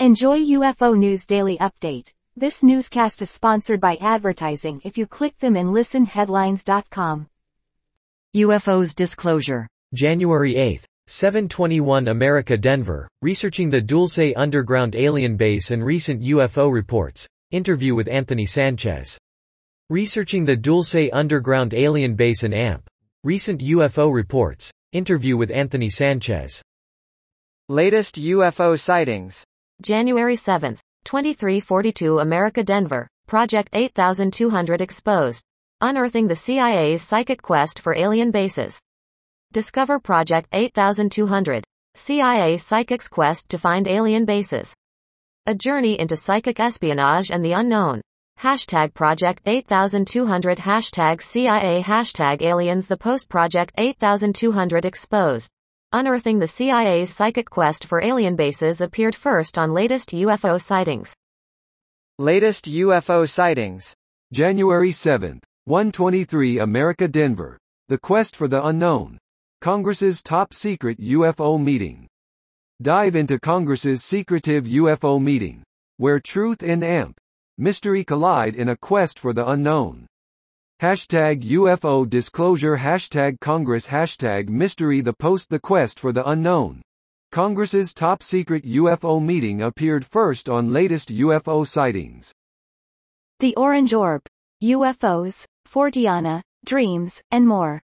Enjoy UFO News Daily Update. This newscast is sponsored by advertising if you click them and listen headlines.com. UFOs disclosure. January 8, 7:21 America Denver, researching the Dulce underground alien base and recent UFO reports. Interview with Anthony Sanchez. Researching the Dulce underground alien base and AMP. Recent UFO reports. Interview with Anthony Sanchez. Latest UFO sightings. January 7, 2342 America Denver, Project 8200 exposed. Unearthing the CIA's psychic quest for alien bases. Discover Project 8200, CIA psychics' quest to find alien bases. A journey into psychic espionage and the unknown. Hashtag Project 8200 Hashtag CIA Hashtag Aliens. The post Project 8200 exposed. Unearthing the CIA's psychic quest for alien bases appeared first on latest UFO sightings. Latest UFO sightings. January 7, 1:23 America Denver. The quest for the unknown. Congress's top secret UFO meeting. Dive into Congress's secretive UFO meeting, where truth and AMP mystery collide in a quest for the unknown. Hashtag UFO disclosure Hashtag Congress Hashtag mystery. The post The quest for the unknown. Congress's top secret UFO meeting appeared first on latest UFO sightings. The Orange Orb. UFOs, Forteana, Dreams, and more.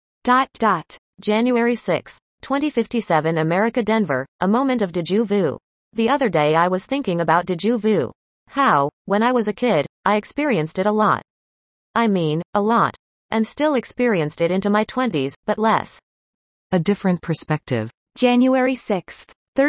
January 6, 2057 America Denver, a moment of déjà vu. The other day I was thinking about déjà vu. How, when I was a kid, I experienced it a lot. I mean, a lot. And still experienced it into my 20s, but less. A different perspective. January 6,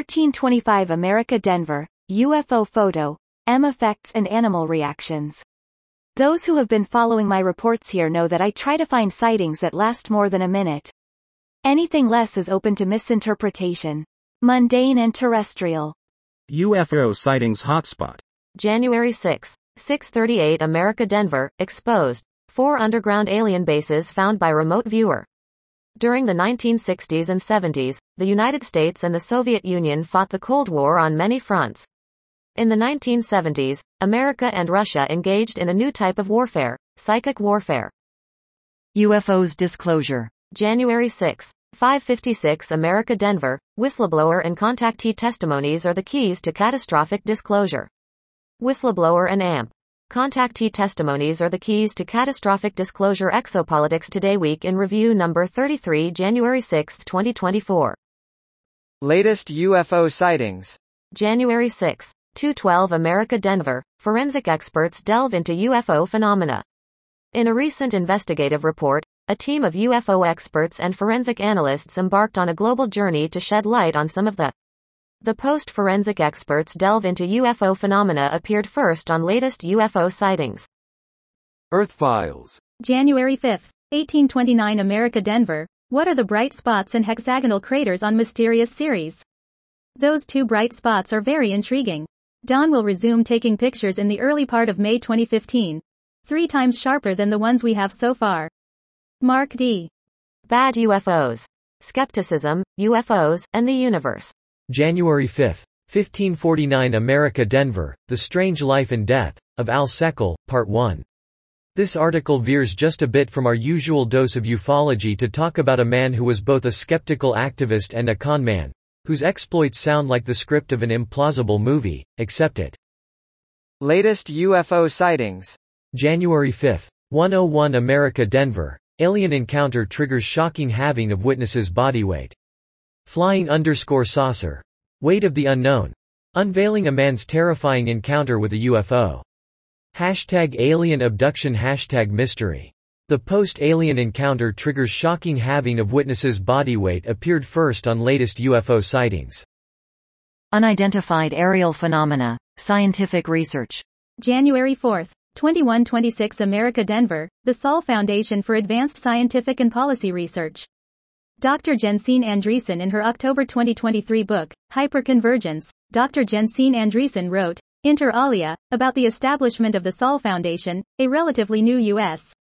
1325 America Denver, UFO photo, M effects and animal reactions. Those who have been following my reports here know that I try to find sightings that last more than a minute. Anything less is open to misinterpretation. Mundane and terrestrial. UFO sightings hotspot. January 6, 6:38 America Denver, exposed. 4 underground alien bases found by remote viewer. During the 1960s and 70s, the United States and the Soviet Union fought the Cold War on many fronts. In the 1970s, America and Russia engaged in a new type of warfare, psychic warfare. UFOs disclosure. January 6, 5:56 America Denver, whistleblower and contactee testimonies are the keys to catastrophic disclosure. Whistleblower and AMP. Contactee testimonies are the keys to catastrophic disclosure. Exopolitics Today Week in Review number 33 January 6, 2024. Latest UFO sightings. January 6, 2:12 America Denver, forensic experts delve into UFO phenomena. In a recent investigative report, a team of UFO experts and forensic analysts embarked on a global journey to shed light on some of the post-forensic experts delve into UFO phenomena appeared first on latest UFO sightings. Earth Files. January 5, 1829 America Denver, what are the bright spots and hexagonal craters on mysterious series? Those 2 bright spots are very intriguing. Dawn will resume taking pictures in the early part of May 2015. 3 times sharper than the ones we have so far. Mark D. Bad UFOs. Skepticism, UFOs, and the universe. January 5, 1549 America Denver, The Strange Life and Death of Al Seckel, Part 1. This article veers just a bit from our usual dose of ufology to talk about a man who was both a skeptical activist and a con man, whose exploits sound like the script of an implausible movie, except it. Latest UFO sightings. January 5, 101 America Denver, alien encounter triggers shocking halving of witnesses' body weight. Flying_saucer. Weight of the unknown. Unveiling a man's terrifying encounter with a UFO. Hashtag alien abduction Hashtag mystery. The post-alien encounter triggers shocking halving of witnesses' body weight appeared first on latest UFO sightings. Unidentified aerial phenomena. Scientific research. January 4, 2126 America Denver, the Saul Foundation for Advanced Scientific and Policy Research. Dr. Jensine Andreessen in her October 2023 book, Hyperconvergence, Dr. Jensine Andreessen wrote, inter alia, about the establishment of the Saul Foundation, a relatively new U.S.